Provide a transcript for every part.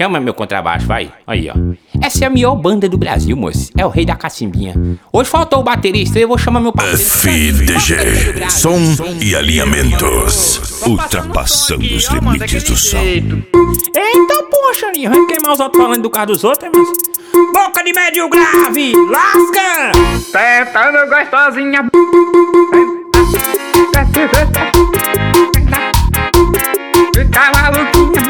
chama meu contrabaixo, vai. Aí, ó. Essa é a melhor banda do Brasil, moço. É o rei da cacimbinha. Hoje faltou o baterista, eu vou chamar meu parceiro. FDG, som e alinhamentos, ultrapassando os limites do som. Eita, poxa, Ninho, vai queimar os outros falando do carro dos outros, é, moço? Boca de médio grave, lasca! Tentando gostosinha. Fica maluquinha.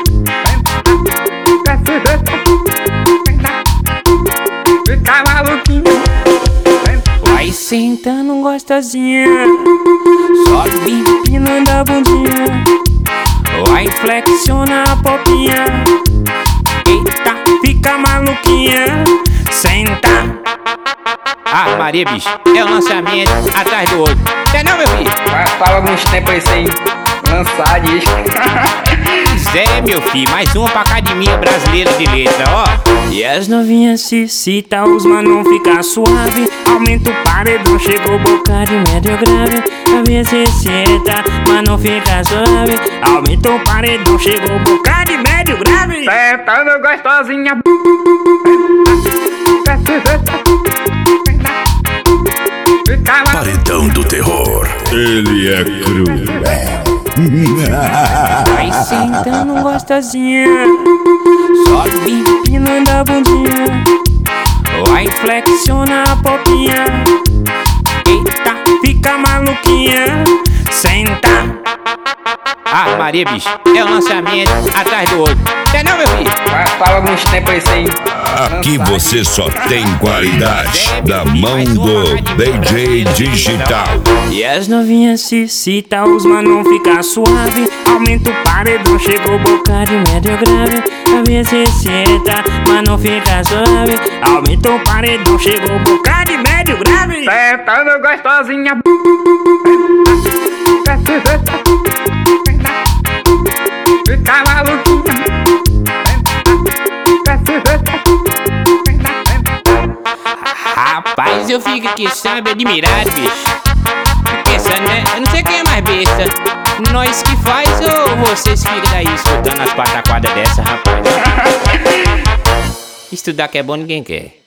Fica maluquinha. Vai sentando gostosinha, sobe empinando a bundinha, vai flexiona a popinha. Eita, fica maluquinha, senta. Ah, Maria, bicho, é o lançamento atrás do outro. É não, meu filho? Fala alguns tempos aí sem lançar disco. Zé, meu filho, mais uma pra academia brasileira de letra, ó. E as novinhas se cita, os mano fica suave. Aumenta o paredão, chegou boca de médio grave. Pra ver se senta, mas não fica suave. Aumenta o paredão, chegou boca de médio grave. Tentando gostosinha. Paredão do terror. Ele é cruel. Vai sentando gostosinha, sobe empinando a bundinha, vai flexiona a popinha. Eita, fica maluquinha, senta. Ah, Maria, bicho, é o lançamento atrás do outro. É não, meu filho? Fala alguns tempos aí sem Aqui você só tem qualidade da mão do DJ Digital. E as novinhas se cita, os mano fica suave. Aumenta o paredão, chegou boca de médio grave. Pra ver se senta, mas não fica suave. Aumenta o paredão, chegou boca de médio grave. tentando gostosinha. Fica maluquinha. Rapaz, eu fico aqui, sabe, admirado, bicho. Pensando, né? Eu não sei quem é mais besta, nós que faz ou vocês ficam daí escutando as pataquadas dessa, rapaz. Estudar que é bom, ninguém quer.